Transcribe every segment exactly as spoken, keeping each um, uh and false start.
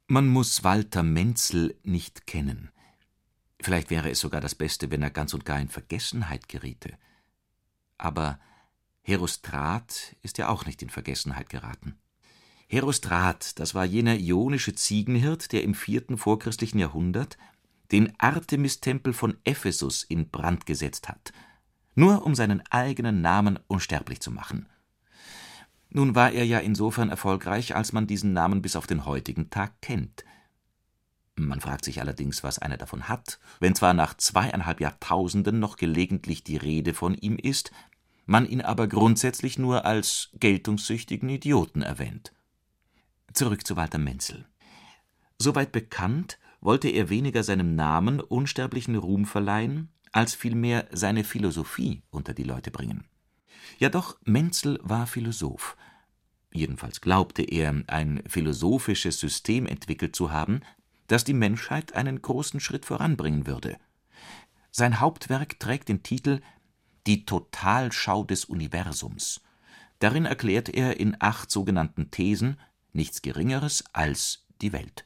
Man muss Walter Menzel nicht kennen. Vielleicht wäre es sogar das Beste, wenn er ganz und gar in Vergessenheit geriete. Aber Herostrat ist ja auch nicht in Vergessenheit geraten. Herostrat, das war jener ionische Ziegenhirt, der im vierten vorchristlichen Jahrhundert den Artemistempel von Ephesus in Brand gesetzt hat, nur um seinen eigenen Namen unsterblich zu machen. Nun war er ja insofern erfolgreich, als man diesen Namen bis auf den heutigen Tag kennt. Man fragt sich allerdings, was einer davon hat, wenn zwar nach zweieinhalb Jahrtausenden noch gelegentlich die Rede von ihm ist, man ihn aber grundsätzlich nur als geltungssüchtigen Idioten erwähnt. Zurück zu Walter Menzel. Soweit bekannt, wollte er weniger seinem Namen unsterblichen Ruhm verleihen, als vielmehr seine Philosophie unter die Leute bringen. Ja doch, Menzel war Philosoph. Jedenfalls glaubte er, ein philosophisches System entwickelt zu haben, das die Menschheit einen großen Schritt voranbringen würde. Sein Hauptwerk trägt den Titel »Die Totalschau des Universums«. Darin erklärt er in acht sogenannten Thesen nichts Geringeres als die Welt.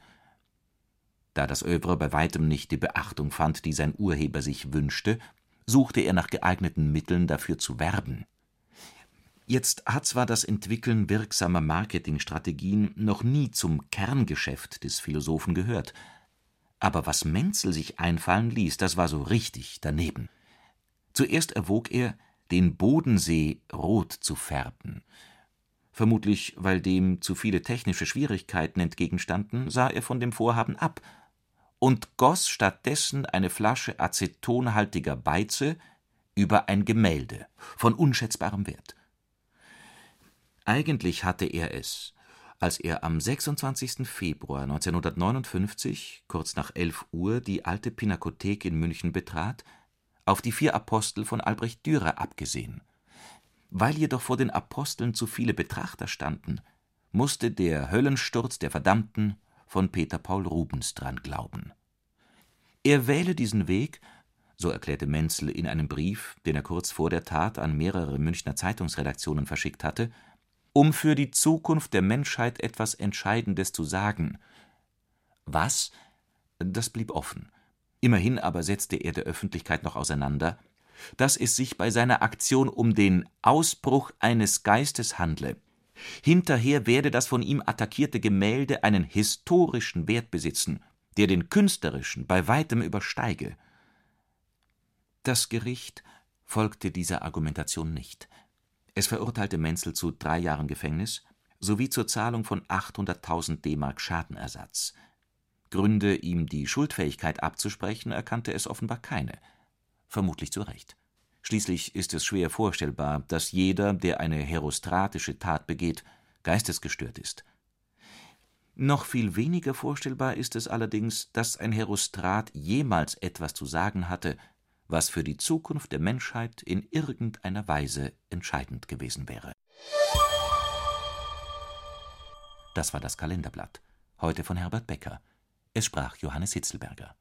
Da das Œuvre bei weitem nicht die Beachtung fand, die sein Urheber sich wünschte, suchte er nach geeigneten Mitteln dafür zu werben. Jetzt hat zwar das Entwickeln wirksamer Marketingstrategien noch nie zum Kerngeschäft des Philosophen gehört, aber was Menzel sich einfallen ließ, das war so richtig daneben. Zuerst erwog er, den Bodensee rot zu färben. Vermutlich, weil dem zu viele technische Schwierigkeiten entgegenstanden, sah er von dem Vorhaben ab und goss stattdessen eine Flasche acetonhaltiger Beize über ein Gemälde von unschätzbarem Wert. Eigentlich hatte er es, als er am sechsundzwanzigsten Februar neunzehnhundertneunundfünfzig, kurz nach elf Uhr, die alte Pinakothek in München betrat, auf die vier Apostel von Albrecht Dürer abgesehen. Weil jedoch vor den Aposteln zu viele Betrachter standen, musste der Höllensturz der Verdammten von Peter Paul Rubens dran glauben. Er wähle diesen Weg, so erklärte Menzel in einem Brief, den er kurz vor der Tat an mehrere Münchner Zeitungsredaktionen verschickt hatte, um für die Zukunft der Menschheit etwas Entscheidendes zu sagen. Was? Das blieb offen. Immerhin aber setzte er der Öffentlichkeit noch auseinander, dass es sich bei seiner Aktion um den Ausbruch eines Geistes handle. Hinterher werde das von ihm attackierte Gemälde einen historischen Wert besitzen, der den künstlerischen bei weitem übersteige. Das Gericht folgte dieser Argumentation nicht. Es verurteilte Menzel zu drei Jahren Gefängnis sowie zur Zahlung von achthunderttausend D-Mark Schadenersatz. Gründe, ihm die Schuldfähigkeit abzusprechen, erkannte es offenbar keine. Vermutlich zu Recht. Schließlich ist es schwer vorstellbar, dass jeder, der eine herostratische Tat begeht, geistesgestört ist. Noch viel weniger vorstellbar ist es allerdings, dass ein Herostrat jemals etwas zu sagen hatte, was für die Zukunft der Menschheit in irgendeiner Weise entscheidend gewesen wäre. Das war das Kalenderblatt, heute von Herbert Becker. Es sprach Johannes Hitzelberger.